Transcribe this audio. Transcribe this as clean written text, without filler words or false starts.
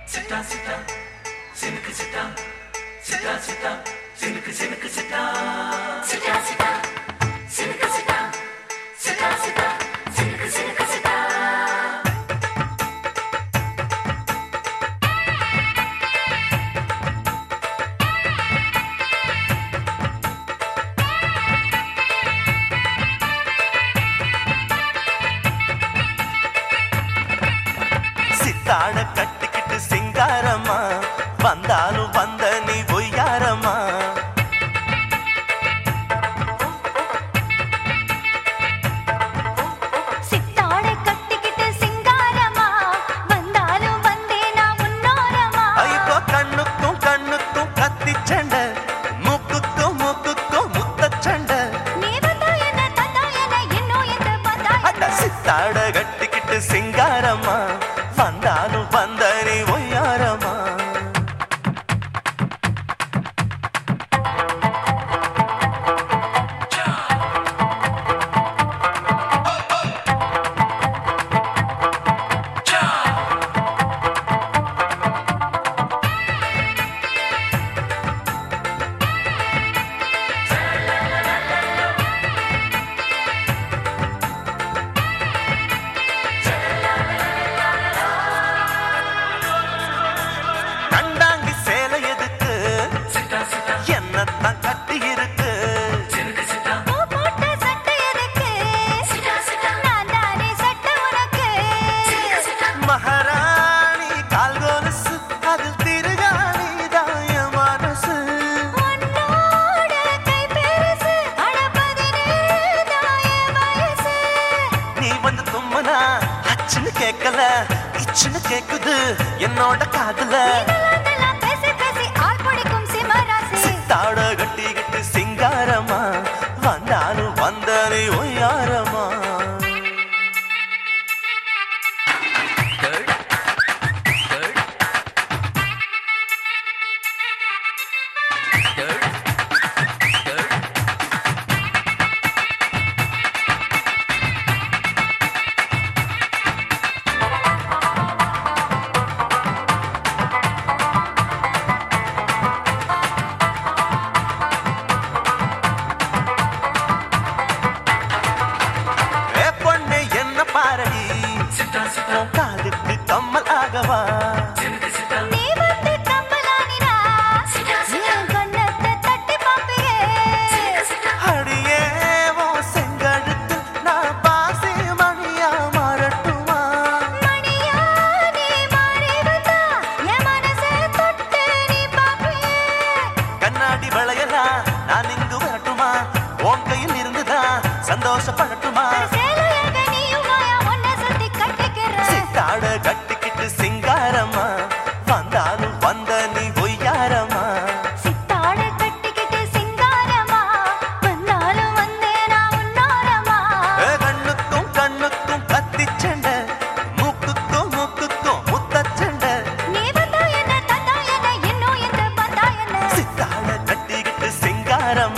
சிட்டா சிட்டா சினுக்கு சிட்டா சிட்டா சிட்டா சினுக்கு சினுக்கு சிட்டா சிட்டா சிட்டா சினுக்கு சிட்டா சிட்டா சிட்டா சினுக்கு சினுக்கு சிட்டா சித்தாட கட்டிக்கிட்டு சிங்காரமா வந்தாலும் வந்த நீ பொய்யாரமா சித்தாட கட்டிக்கிட்டு சிங்காரமா வந்தாலும் வந்தே நான் முன்னோரமா இப்போ கண்ணுக்கும் கண்ணுக்கும் கத்தி சண்டை மூக்குக்கும் மூக்குக்கும் முத்த சண்டை நீ வந்தா என்ன தந்தா என்ன இன்னும் எந்த வந்தா அட சித்தாட கட்டிக்கிட்டு சிங்காரமா வந்தாலும் வந்த நீ பொய்யாரமா கண்டாங்கி சேலை எதுக்கு சிட்டா சிட்டா என்னத்தான் கட்டி இருக்கு சினுக்கு சிட்டா பூ போட்ட சட்டை எதுக்கு சிட்டா சிட்டா நான் தானே சட்டை உனக்கு சினுக்கு சிட்டா மகாராணி கால் கொலுசு அதில் திருகாணி தாய மனசு உன்னோட கை பெருசு அடப்பதினே தாய வயசு நீ வந்து தும்மனா அச்சுன்னு கேட்கல இச்சுன்னு கேக்குது என்னோட காதுல இதெல்லாம் பேசி பேசி ஆள் பிடிக்கும் சிம்மராசி சித்தாட கட்டிக்கிட்டு சிங்காரமா வந்தாலும் வந்த நீ ஒய்யாரமா ஏ பொண்ணு என்ன பாரடி சிட்டா சிட்டா காதுக்கு கம்மல் ஆகவா சினுக்கு சிட்டா நீ வந்து கம்பலானிடா என் கண்ணத்தை தட்டி பாப்பியே அடியே உன் செங்கழுத்தில் நான் பாசி மணியா மாறட்டுமா மணியா நீ மாறி வந்தா என் மனசை தொட்டு நீ பாப்பியே கண்ணாடி வளையலாம் நான் இங்கு வரட்டுமா உன் கையில் இருந்துதான் சந்தோஷப்படட்டுமா சேலையாக நீயும் வாயா உன்னை சுத்தி கட்டிக்கிறேன் சித்தாட கட்டிக்கிட்டு சிங்காரமா வந்தாலும் வந்த நீ பொய்யாரமா சித்தாட கட்டிக்கிட்டு சிங்காரமா வந்தாலும் வந்தே நான் உன்னோரமா கண்ணுக்கும் கண்ணுக்கும் கத்தி சண்டை மூக்குக்கும் மூக்குக்கும் முத்த சண்டை நீ வந்தா என்ன தந்தா என்ன இன்னும் எந்த வந்தா என்ன சித்தாட கட்டிக்கிட்டு சிங்காரமா